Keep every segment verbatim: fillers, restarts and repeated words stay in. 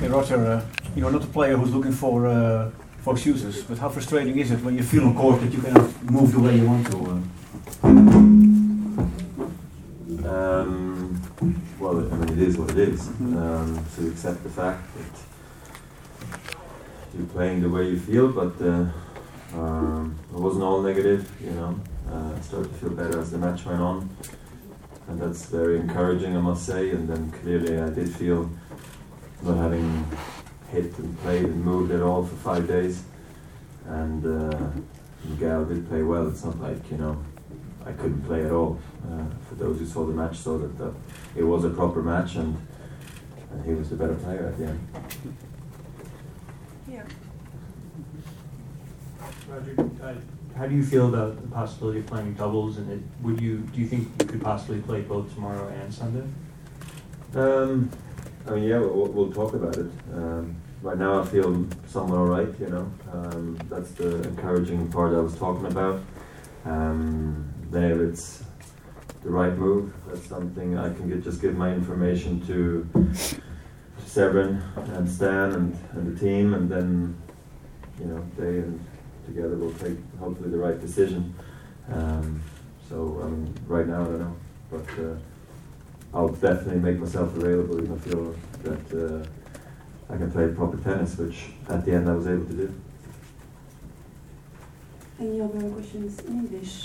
Hey Roger, uh, you're not a player who's looking for uh, for excuses, but how frustrating is it when you feel on court that you cannot move the way you want to? Uh? Um, well, I mean, it is what it is. Mm-hmm. um, so you accept the fact that you're playing the way you feel, but uh, um, it wasn't all negative, you know. Uh, I started to feel better as the match went on, and that's very encouraging, I must say. And then clearly I did feel not having hit and played and moved at all for five days. And uh, Miguel did play well. It's not like, you know, I couldn't play at all. Uh, for those who saw the match saw that, that it was a proper match, and, and he was the better player at the end. Yeah. Roger, uh, how do you feel about the possibility of playing doubles? And it, would you do you think you could possibly play both tomorrow and Sunday? Um, I mean, yeah, we'll, we'll talk about it. Um, right now, I feel somewhat all right. You know, um, that's the encouraging part I was talking about. Um, there, it's the right move. That's something I can get, just give my information to Severin and Stan and, and the team, and then, you know, they and together will take hopefully the right decision. Um, so I mean, right now I don't know, but uh, I'll definitely make myself available if I feel that uh, I can play proper tennis, which at the end I was able to do. Any other questions in English?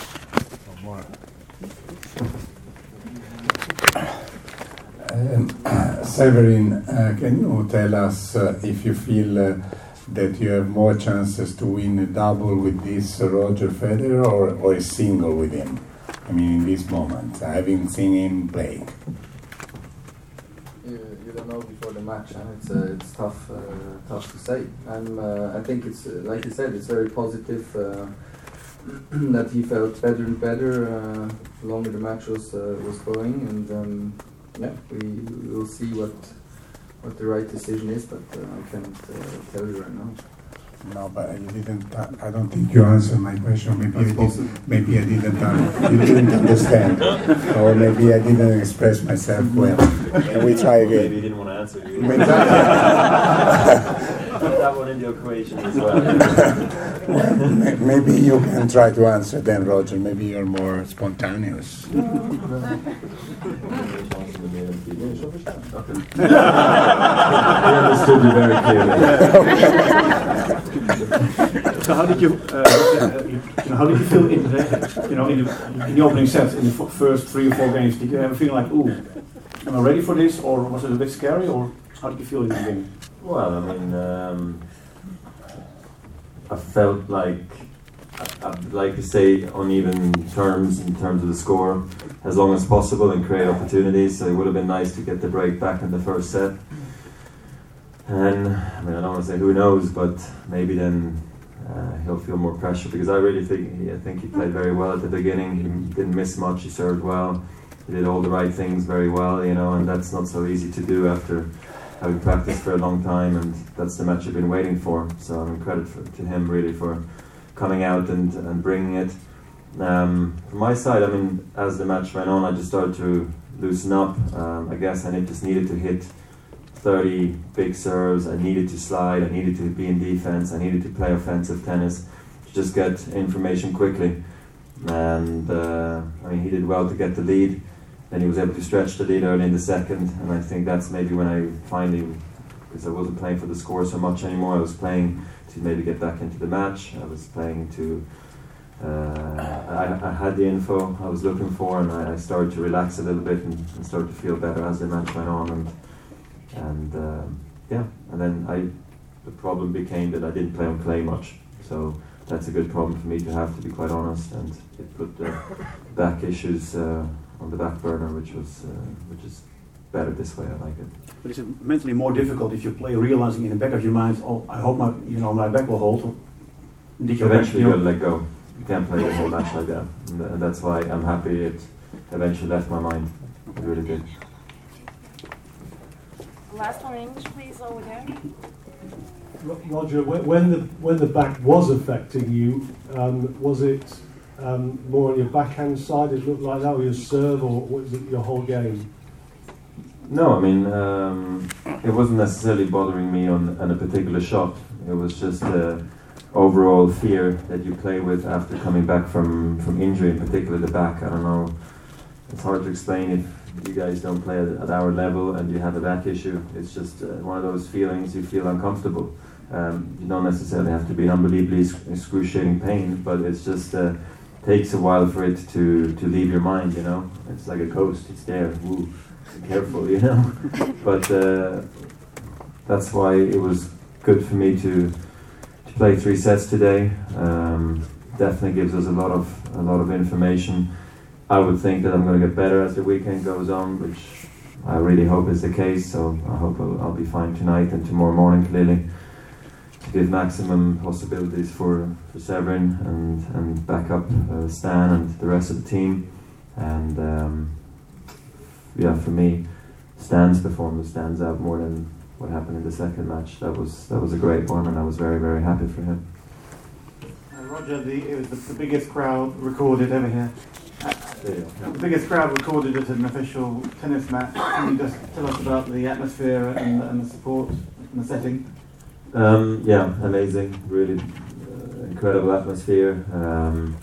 Um, Severin, uh, can you tell us uh, if you feel uh, that you have more chances to win a double with this uh, Roger Federer or, or a single with him? I mean, in this moment, having seen him play. You, you don't know before the match, huh? It's uh, it's tough uh, tough to say. I'm uh, I think it's uh, like you said, it's very positive uh, that he felt better and better uh, the longer the match was uh, was going, and um, yeah, we will see what what the right decision is, but uh, I can't uh, tell you right now. No, but you didn't. Uh, I don't think you answered my question. Maybe I did, maybe I didn't. Uh, you didn't understand, or maybe I didn't express myself well. Can we try again? Maybe you didn't want to answer. You put that one in the equation as well. Well, maybe you can try to answer then, Roger. Maybe you're more spontaneous. I understood you very clearly. So how did you, uh, uh, you know, how did you feel in the, you know, in the, in the opening set, in the f- first three or four games? Did you have a feeling like, ooh, am I ready for this, or was it a bit scary, or how did you feel in the beginning? Well, I mean, um, I felt like I, I'd like to say on even terms in terms of the score as long as possible and create opportunities. So it would have been nice to get the break back in the first set. And I mean, I don't want to say who knows, but maybe then uh, he'll feel more pressure, because I really think he, I think he played very well at the beginning. He didn't miss much. He served well. He did all the right things very well, you know, and that's not so easy to do after having practiced for a long time, and that's the match I've been waiting for. So I'm in credit for, to him really for coming out and, and bringing it. Um, from my side, I mean, as the match went on, I just started to loosen up. Um, I guess I just needed to hit thirty big serves. I needed to slide. I needed to be in defense. I needed to play offensive tennis to just get information quickly. And uh, I mean, he did well to get the lead. Then he was able to stretch the lead early in the second, and I think that's maybe when I finally, because I wasn't playing for the score so much anymore, I was playing to maybe get back into the match. I was playing to, uh, I, I had the info I was looking for, and I, I started to relax a little bit and, and started to feel better as the match went on, and and um, yeah, and then I, the problem became that I didn't play on clay much, so that's a good problem for me to have, to be quite honest, and it put the back issues uh, on the back burner, which was uh, which is better this way. I like it. But is it mentally more difficult if you play realizing in the back of your mind, oh, I hope my, you know, my back will hold? Did you eventually you back, gotta let go. You can't play the whole match like that, and, and that's why I'm happy it eventually left my mind. It really did. Last one in English, please, over there. Roger, when the when the back was affecting you, um, was it um, more on your backhand side? It looked like that, or your serve, or was it your whole game? No, I mean, um, it wasn't necessarily bothering me on, on a particular shot. It was just the overall fear that you play with after coming back from, from injury, in particular the back. I don't know, it's hard to explain if you guys don't play at, at our level and you have a back issue. It's just uh, one of those feelings you feel uncomfortable. Um, you don't necessarily have to be in unbelievably excruciating pain, but it's just uh, takes a while for it to, to leave your mind, you know. It's like a ghost, it's there, woo, be careful, you know. But uh, that's why it was good for me to to play three sets today. Um, definitely gives us a lot of a lot of information. I would think that I'm going to get better as the weekend goes on, which I really hope is the case. So I hope I'll, I'll be fine tonight and tomorrow morning, clearly, to give maximum possibilities for, for Severin and, and back up uh, Stan and the rest of the team. And um, yeah, for me, Stan's performance stands out more than what happened in the second match. That was that was a great one, and I was very, very happy for him. Uh, Roger, the, it was the, the biggest crowd recorded ever here. Uh, Yeah. the biggest crowd recorded at an official tennis match. Can you just tell us about the atmosphere and, and the support and the setting? Um, yeah, amazing, really uh, incredible atmosphere. Um,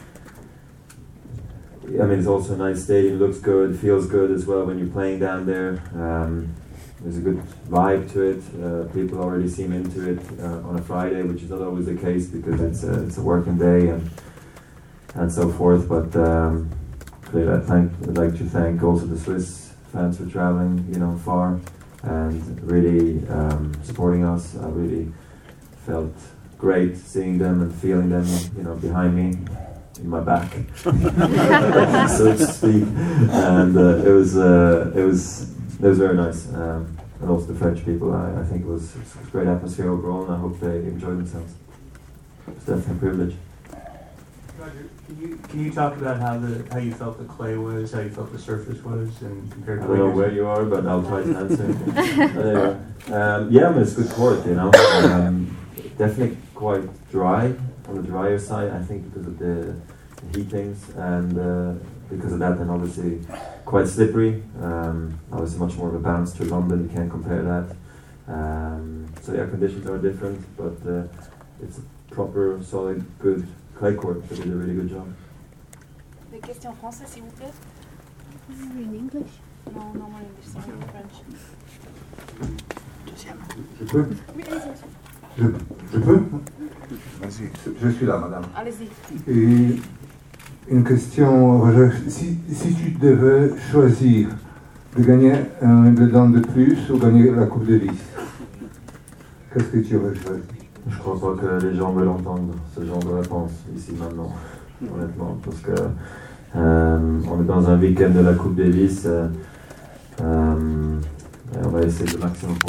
I mean, it's also a nice stadium, looks good, feels good as well when you're playing down there. Um, there's a good vibe to it. Uh, people already seem into it uh, on a Friday, which is not always the case because it's a, it's a working day and and so forth. But um, clearly, I thank, I'd like to thank also the Swiss fans for traveling, you know, far and really um, supporting us. I really felt great seeing them and feeling them, you know, behind me, in my back, so to speak. And uh, it was uh, it was it was very nice. Um, and also the French people. I, I think it was, it was a great atmosphere overall, and I hope they enjoyed themselves. It's definitely a privilege. Roger, can you can you talk about how the how you felt the clay was, how you felt the surface was, and compared I to don't know what where you're- you are, but I'll try to answer. Anyway, um, yeah, I mean, it's good court, you know. Um, definitely quite dry, on the drier side, I think, because of the, the heatings, and uh, because of that, then obviously quite slippery. Um, obviously, much more of a bounce to London, you can't compare that. Um, so, yeah, conditions are different, but uh, it's a proper, solid, good clay court, so they did a really good job. Des questions en français, s'il vous plaît? In English. Non, non, en English, sorry, in French. Je peux Oui, allez-y. je, je peux Vas-y. Je suis là, madame. Allez-y. Et une question, Roger. Si, si tu devais choisir de gagner un Wimbledon de plus ou gagner la Coupe Davis, qu'est-ce que tu aurais choisi? Je crois pas que les gens veulent entendre ce genre de réponse ici maintenant, honnêtement, parce que euh, on est dans un week-end de la Coupe Davis. Euh, euh, et on va essayer le maximum pour